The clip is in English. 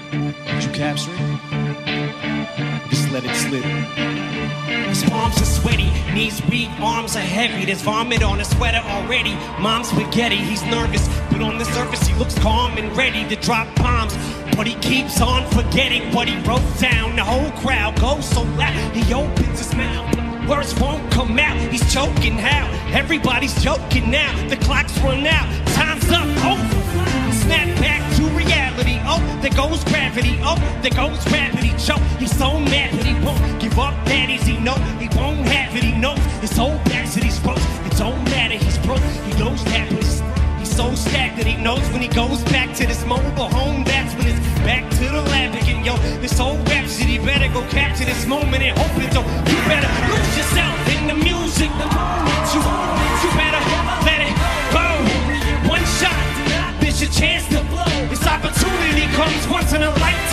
Did you capture it? Just let it slip. His palms are sweaty, knees weak, arms are heavy. There's vomit on his sweater already. Mom's spaghetti, he's nervous, but on the surface he looks calm and ready to drop bombs. But he keeps on forgetting what he wrote down. The whole crowd goes so loud, he opens his mouth. Words won't come out, he's choking how? Everybody's joking now, the clock's run out, time's up, over. Snap back to reality, oh, there goes gravity, oh, there goes gravity, choke. He's so mad but he won't give up, that is he know, he won't have it, he knows his whole back to these ropes. It don't matter, he's broke, he knows that, but he's so stacked that he knows when he goes back to this mobile home, that's when it's back to the lab again, yo. This whole rhapsody better go capture this moment and hope it don't. You better lose yourself in the music, the moment you better let it go. One shot, there's your chance to blow. This opportunity comes once in a lifetime.